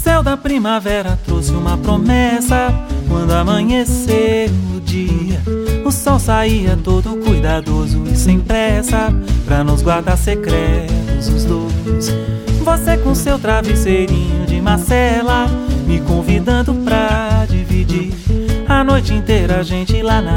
céu da primavera trouxe uma promessa. Quando amanheceu o dia, o sol saía todo cuidadoso e sem pressa, pra nos guardar secretos os dois. Você com seu travesseirinho de macela, me convidando pra dividir a noite inteira, a gente lá na